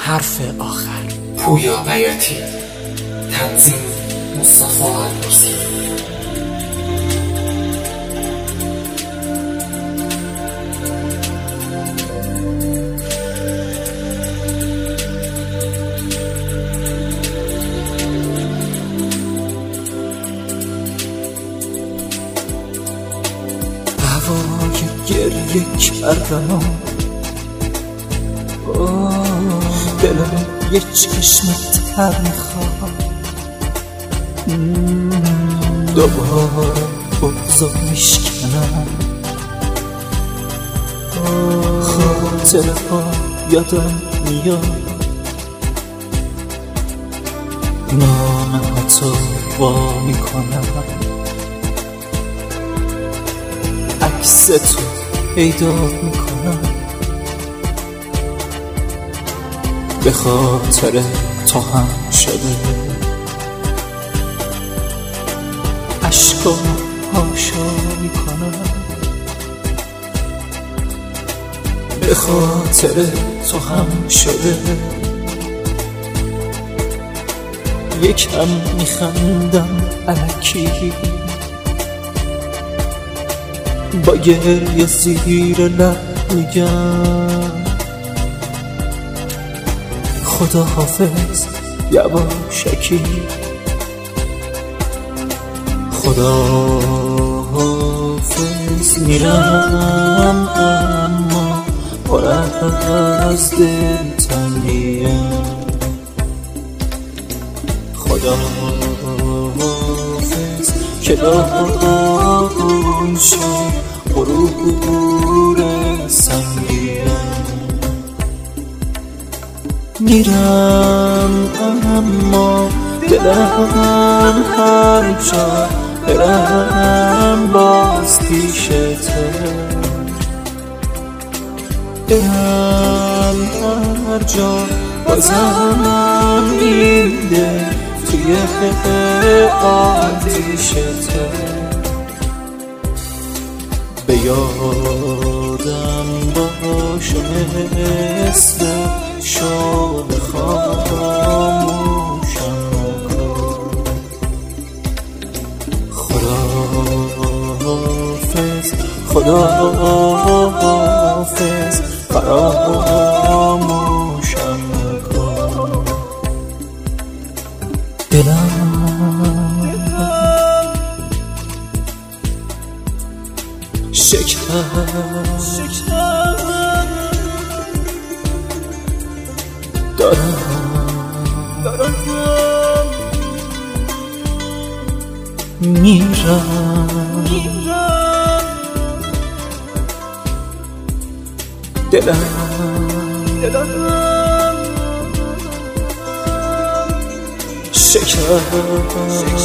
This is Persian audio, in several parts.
حرف آخر. پویا بیاتی، تنظیم مصطفی البرزی. هوای گریه کردم، دلم یه چشم تر میخواد، دوباره بغضا میشکنم، خاطره ها یادم میاد، نامه‌هاتو وا میکنم، عکس تو پیدا میکنم، به خاطر تو هم شده عشقا هاشا میکنم، به خاطر تو هم شده یکم میخندم الکی، با گریه زیر لب میگم خدا حافظ یواشکی، خدا حافظ میرم اما پر از دلتنگیه، خدا حافظ که داغون شد غرور سنگیه، میرم اما دلم هر جا برم باز پیشته، برم هر جا بازم این دل توی آتیشته، به یادم باشه مثل شب خاموشم کن، خدا حافظ، خدا حافظ، فراموشم کن، دلم شکست دارم میرم، دلم شکست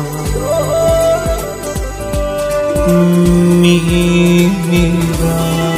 دارم میرم.